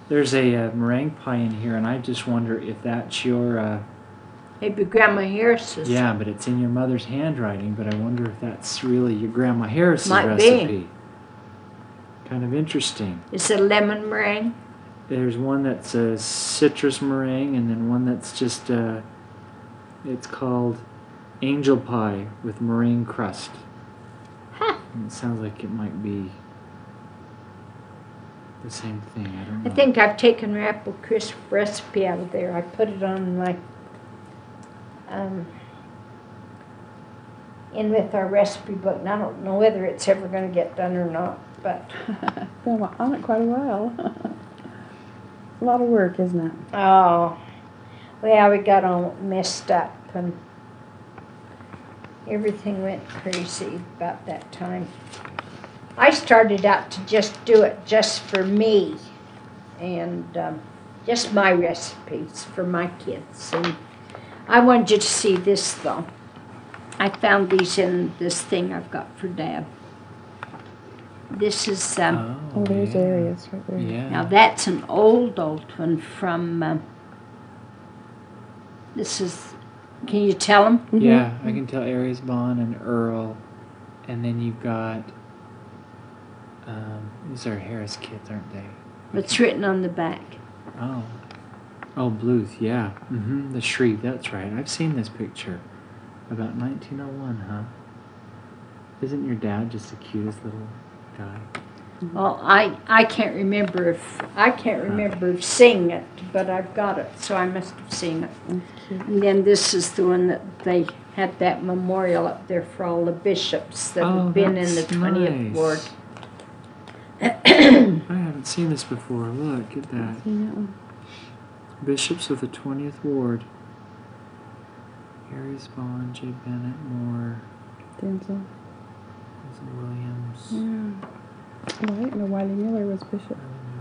There's a meringue pie in here, and I just wonder if that's your. Maybe Grandma Harris's. Yeah, but it's in your mother's handwriting. But I wonder if that's really your Grandma Harris's Might recipe. be. Kind of interesting. Is it lemon meringue? There's one that's a citrus meringue, and then one that's just it's called angel pie with meringue crust. Huh. And it sounds like it might be the same thing. I don't know. I think I've taken her apple crisp recipe out of there. I put it on my in with our recipe book, and I don't know whether it's ever going to get done or not. But been on it quite a while. A lot of work, isn't it? oh, well, we got all messed up and everything went crazy about that time. I started out to just do it just for me and just my recipes for my kids. And I wanted you to see this, though. I found these in this thing I've got for Dad. This is, Oh, there's yeah. areas right there. Yeah. now that's an old one from, this is, can you tell them? Mm-hmm. Yeah, I can tell Aries Bond and Earl, and then you've got these are Harris kids, aren't they? It's written on the back. Oh, Bluth, yeah. The Shreve, that's right. I've seen this picture. About 1901, huh? Isn't your dad just the cutest little guy? Well, I can't remember seeing it, but I've got it, so I must have seen it. And then this is the one that they had that memorial up there for all the bishops that have been in the 20th nice. ward. I haven't seen this before. Look at that. Bishops of the 20th ward. Aries Bond, J. Bennett, Moore, Denzel. Williams. Yeah. Well, I didn't know Wiley Miller was bishop.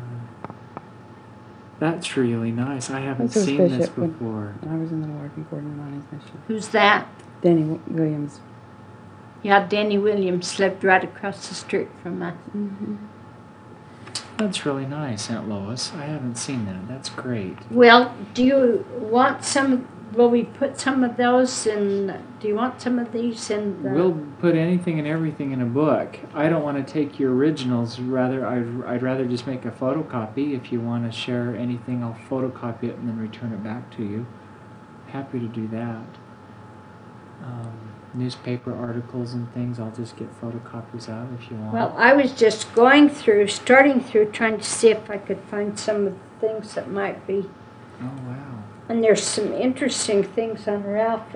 That's really nice. I haven't This was seen this bishop when- before. I was in the Lord and Gordon on his mission. Who's that? Danny Williams. Yeah, Danny Williams lived right across the street from us. Mm-hmm. That's really nice, Aunt Lois. I haven't seen that. That's great. Well, do you want some? Will we put some of those in? Do you want some of these in? We'll put anything and everything in a book. I don't want to take your originals. Rather, I'd rather just make a photocopy. If you want to share anything, I'll photocopy it and then return it back to you. Happy to do that. Newspaper articles and things, I'll just get photocopies out if you want. Well, I was just starting through, trying to see if I could find some of the things that might be. Oh, wow. And there's some interesting things on Ralph.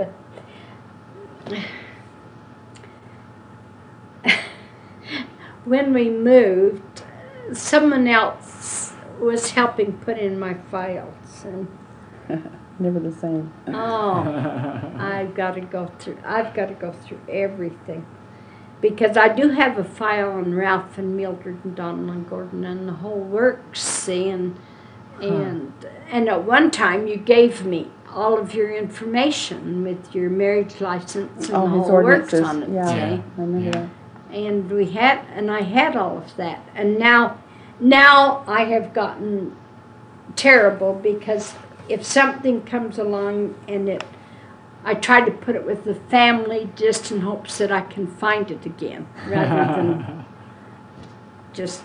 When we moved, someone else was helping put in my files, and Never the same. I've got to go through everything, because I do have a file on Ralph and Mildred and Donald and Gordon and the whole works. See, and at one time you gave me all of your information with your marriage license and All the his whole works ordinances. on it. Yeah, See? I remember that. And I had all of that, and now I have gotten terrible, because if something comes along and I try to put it with the family just in hopes that I can find it again, rather than just.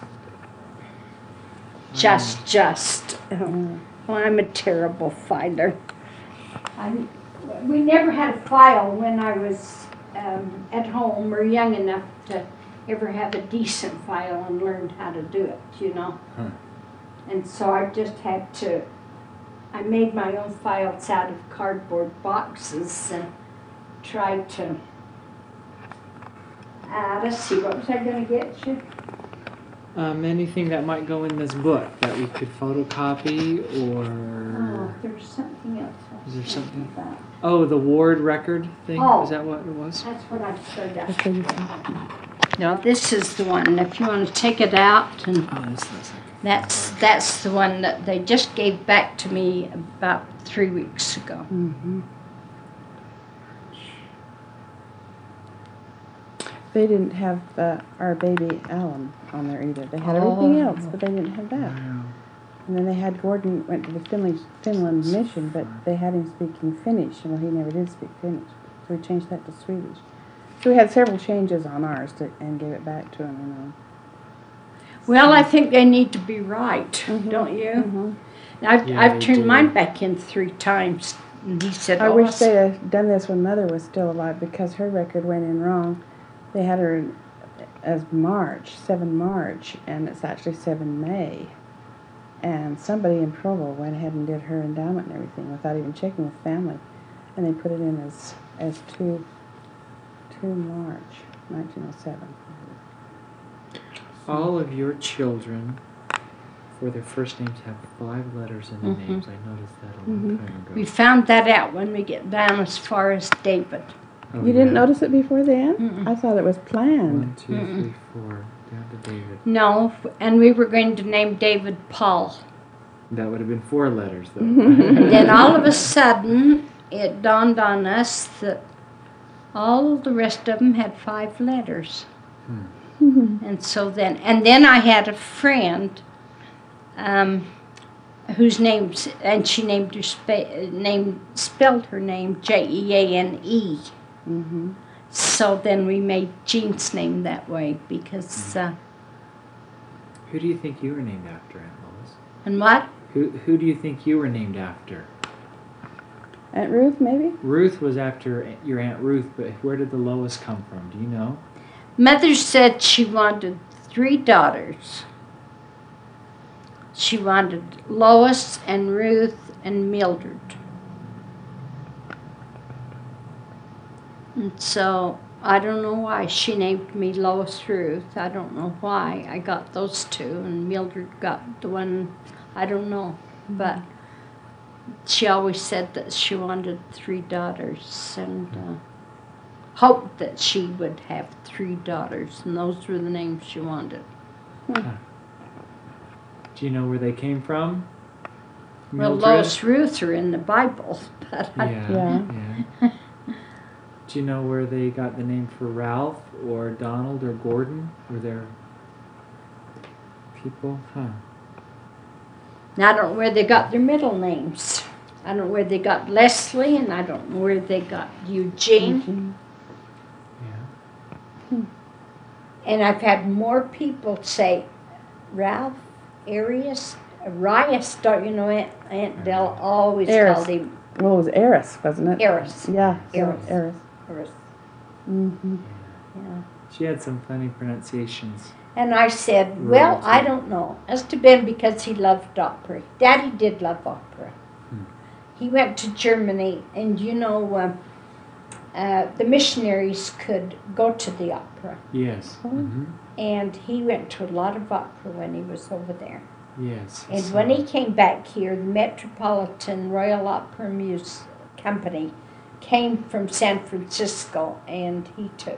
Well, I'm a terrible filer. We never had a file when I was at home or young enough to ever have a decent file and learned how to do it, you know. And so I just had to. I made my own files out of cardboard boxes and tried to. Let's see, what was I going to get you? Anything that might go in this book that we could photocopy, or There's something else. Is there something? About. Oh, the ward record thing. Oh. Is that what it was? That's what I started out. That's what you said. No, this is the one. If you want to take it out, and Oh, this looks like. that's the one that they just gave back to me about 3 weeks ago. Mm-hmm. They didn't have our baby Alan on there either. They had everything else, but they didn't have that. Wow. And then they had Gordon went to the Finland mission, but they had him speaking Finnish. Well, he never did speak Finnish, so we changed that to Swedish. So we had several changes on ours and gave it back to him, you know. Well, I think they need to be right, Mhm. don't you? Mhm. I've, Yeah, I've they turned do. mine back in 3 times. And he said, I oh, wish they'd have done this when Mother was still alive because her record went in wrong. They had her as March, 7 March, and it's actually 7 May. And somebody in Provo went ahead and did her endowment and everything without even checking with family. And they put it in as 2 March, 1907. All of your children, for their first names, have 5 letters in the Mhm. names. I noticed that a long time ago. we found that out when we get down as far as David. Oh, You didn't yeah? notice it before then? Mm-mm. I thought it was planned. 1, 2, Mm-mm. 3, 4. Down to David. No, and we were going to name David Paul. That would have been 4 letters, though. Then all of a sudden, it dawned on us that all the rest of them had 5 letters. And so then I had a friend whose name's, and she named her spelled her name Jeane. Mm-hmm. So then we made Jean's name that way because, Who do you think you were named after, Aunt Lois? and what? Who do you think you were named after? Aunt Ruth, maybe? Ruth was after your Aunt Ruth, but where did the Lois come from? Do you know? Mother said she wanted 3 daughters. She wanted Lois and Ruth and Mildred. And so I don't know why she named me Lois Ruth. I don't know why I got those 2 and Mildred got the one, I don't know. But she always said that she wanted 3 daughters and hoped that she would have 3 daughters, and those were the names she wanted. Do you know where they came from? Well, Mildred? Lois Ruth are in the Bible, but Yeah. Do you know where they got the name for Ralph or Donald or Gordon? Were there people? Huh. I don't know where they got their middle names. I don't know where they got Leslie, and I don't know where they got Eugene. Yeah. And I've had more people say Ralph, Arius, don't you know, Aunt Dell always Eris. called him Well, it was Eris, wasn't it? Eris. Yeah, Eris. Eris. Eris. Mm-hmm. Yeah. She had some funny pronunciations. And I said, well, Royalty. I don't know. Must have been because he loved opera. Daddy did love opera. He went to Germany, and you know, the missionaries could go to the opera. Yes. Mm-hmm. And he went to a lot of opera when he was over there. Yes. And so- when he came back here, the Metropolitan Royal Opera Music Company came from San Francisco, and he took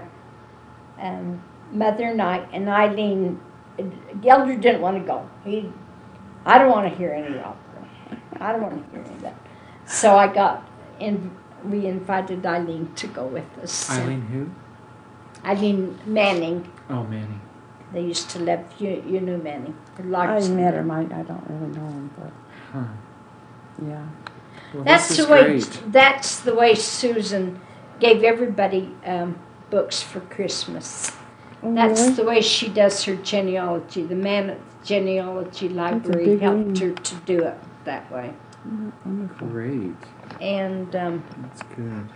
Mother and I, and Eileen. Gelder didn't want to go. I don't want to hear any opera. I don't want to hear any of that. So we invited Eileen to go with us. Eileen who? Eileen Manning. Oh, Manny. They used to live, you knew Manning. I Large. met him. I don't really know him, but Huh. yeah. Well, That's this the is way. great. That's the way Susan gave everybody books for Christmas. Oh, That's really? the way she does her genealogy. The man at the genealogy library big helped room. her to do it that way. Wonderful. Great. And That's good.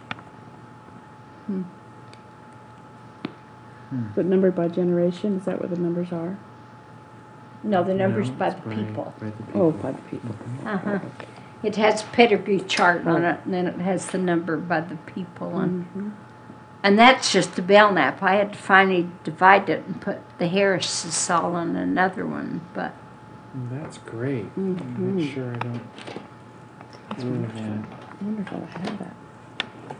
But numbered by generation, is that what the numbers are? no, the numbers No, by it's the people. By the people. Oh, by the people. Uh-huh. It has a pedigree chart on it, and then it has the number by the people on. Mhm. And that's just the Belknap. I had to finally divide it and put the Harris's all on another one, but That's great. Mhm. Make sure I don't ruin that. Wonderful to have that.